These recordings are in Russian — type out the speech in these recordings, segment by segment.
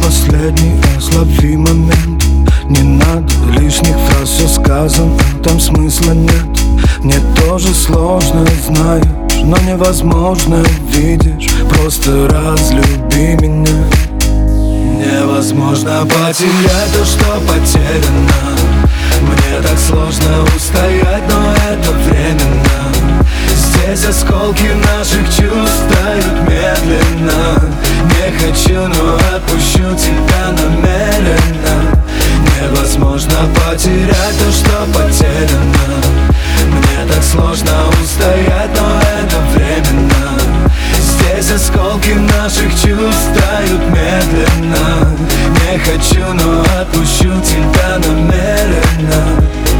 последний раз, лови момент. Не надо лишних фраз, все сказано, там смысла нет. Мне тоже сложно, знаешь, но невозможно, видишь. Просто разлюби меня. Невозможно потерять то, что потеряно. Мне так сложно устоять, но это временно. Здесь осколки наших чувств тают медленно. Не хочу, но отпущу тебя намеренно. Невозможно потерять то, что потеряно. Мне так сложно устоять, но это временно. Здесь осколки наших чувств тают медленно. Не хочу, но отпущу тебя намеренно.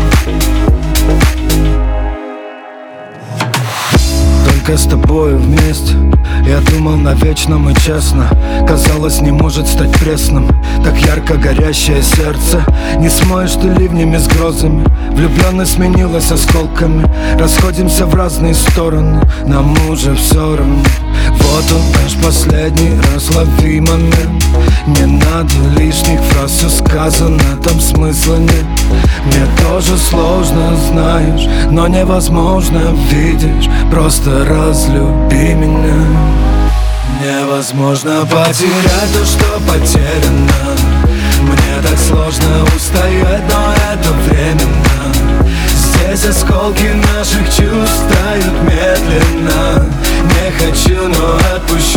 Только с тобой вместе я думал навечно мы честно. Казалось, не может стать пресным так ярко горящее сердце. Не смоешь ты ливнями с грозами. Влюбленность сменилась осколками. Расходимся в разные стороны, нам уже все равно. Вот он, наш последний раз, лови момент. Не надо лишних фраз, все сказано, там смысла нет. Мне тоже сложно, знаешь, но невозможно, видишь. Просто разлюби меня. Невозможно потерять то, что потеряно. Мне так сложно устоять, но это временно. Здесь осколки наших чувств тают медленно. Не хочу, но отпущу